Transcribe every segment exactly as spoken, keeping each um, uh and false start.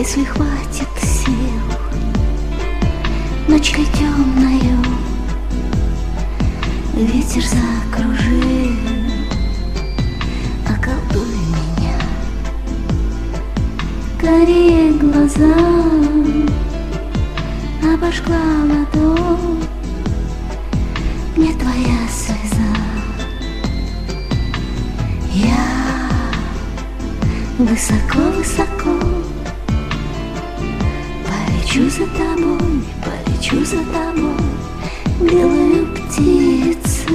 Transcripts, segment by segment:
Если хватит сил, ночь ли темною ветер закружил, околдуй меня. Карие глаза обожгла ладонь, мне твоя слеза. Я высоко-высоко полечу за тобой, полечу за тобой, белой птицы.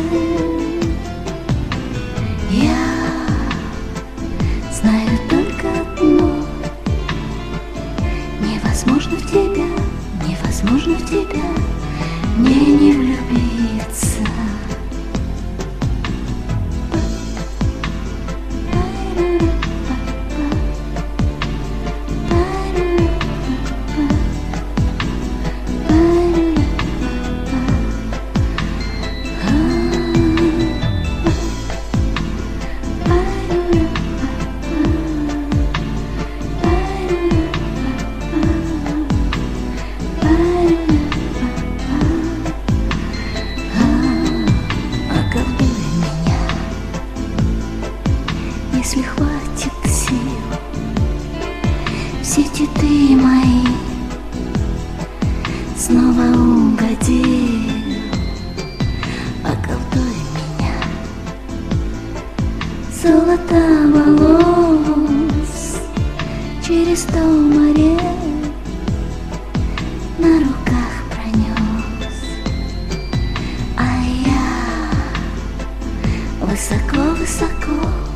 Я знаю только одно: невозможно в тебя, невозможно в тебя мне не влюбиться. Если хватит сил, в сети ты мои снова угодил, околдуй меня. Золото волос через сто морей на руках пронес, а я высоко-высоко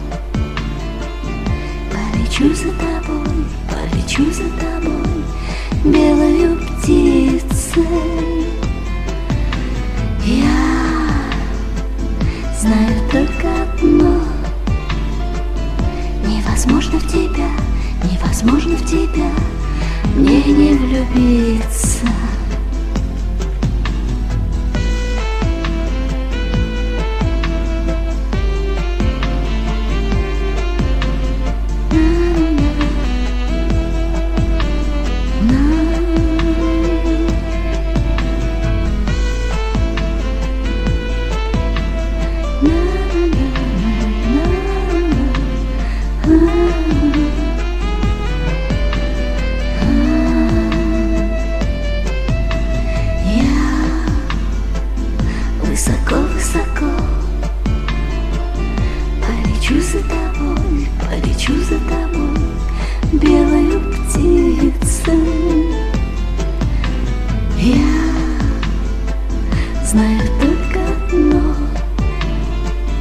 полечу за тобой, полечу за тобой, белою птицей. Я знаю только одно: невозможно в тебя, невозможно в тебя мне не влюбиться. Высоко-высоко полечу за тобой, полечу за тобой, белою птицей. Я знаю только одно: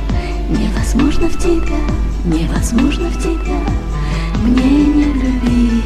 невозможно в тебя, невозможно в тебя мне не влюбиться.